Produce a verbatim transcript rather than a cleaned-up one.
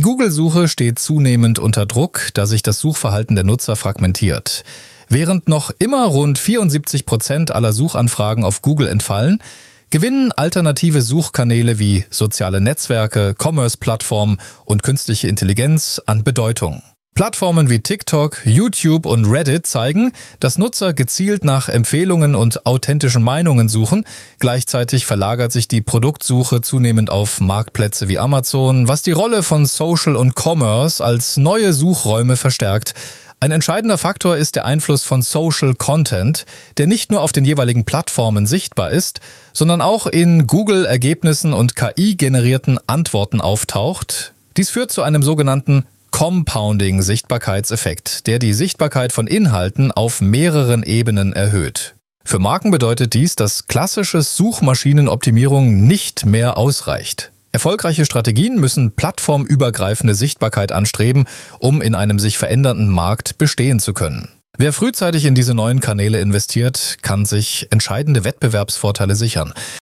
Google-Suche steht zunehmend unter Druck, da sich das Suchverhalten der Nutzer fragmentiert. Während noch immer rund vierundsiebzig Prozent aller Suchanfragen auf Google entfallen, gewinnen alternative Suchkanäle wie soziale Netzwerke, Commerce-Plattformen und künstliche Intelligenz an Bedeutung. Plattformen wie TikTok, YouTube und Reddit zeigen, dass Nutzer gezielt nach Empfehlungen und authentischen Meinungen suchen. Gleichzeitig verlagert sich die Produktsuche zunehmend auf Marktplätze wie Amazon, was die Rolle von Social und Commerce als neue Suchräume verstärkt. Ein entscheidender Faktor ist der Einfluss von Social Content, der nicht nur auf den jeweiligen Plattformen sichtbar ist, sondern auch in Google-Ergebnissen und K I-generierten Antworten auftaucht. Dies führt zu einem sogenannten Compounding-Sichtbarkeitseffekt, der die Sichtbarkeit von Inhalten auf mehreren Ebenen erhöht. Für Marken bedeutet dies, dass klassische Suchmaschinenoptimierung nicht mehr ausreicht. Erfolgreiche Strategien müssen plattformübergreifende Sichtbarkeit anstreben, um in einem sich verändernden Markt bestehen zu können. Wer frühzeitig in diese neuen Kanäle investiert, kann sich entscheidende Wettbewerbsvorteile sichern.